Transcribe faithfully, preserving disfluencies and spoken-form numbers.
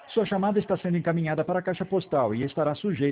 Sua chamada está sendo encaminhada para a caixa postal e estará sujeita